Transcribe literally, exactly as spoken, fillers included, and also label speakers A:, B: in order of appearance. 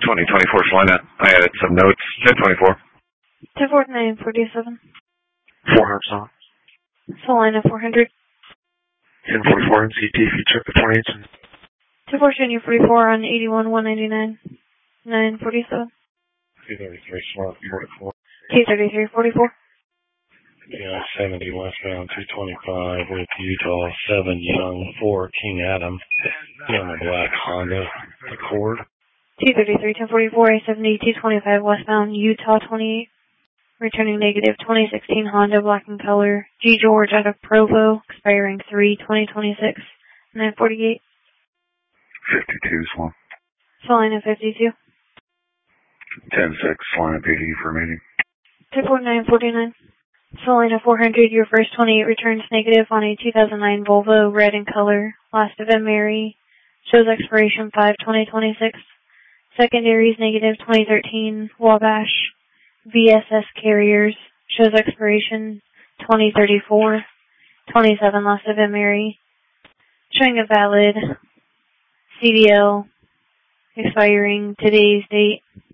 A: twenty twenty-four Salina. I added some notes. ten twenty-four.
B: ten forty-nine forty-seven.
A: four hundred on.
B: Salina four hundred.
A: ten forty-four N C T feature for twenty-eight.
B: two fourteen forty-four on eighty-one one ninety-nine. nine forty-seven.
A: two thirty-three Smart forty-four.
B: two thirty-three forty-four.
C: Yeah, seventy westbound two twenty-five with Utah seven Young four King Adam in a black Honda Accord.
B: two thirty-three ten forty-four A seventy two twenty-five westbound Utah twenty-eight. Returning negative twenty sixteen Honda black in color. G George out of Provo expiring three twenty twenty-six. nine forty-eight.
A: fifty-two Swan.
B: Salina fifty-two.
A: ten six Salina P D for meeting.
B: two forty-nine forty-nine. Salina four hundred, your first twenty-eight returns negative on a two thousand nine Volvo, red in color. Last event Mary, shows expiration five twenty twenty-six. Secondaries negative twenty thirteen Wabash, V S S Carriers, shows expiration twenty thirty-four. twenty-seven last event Mary, showing a valid C D L, expiring today's date.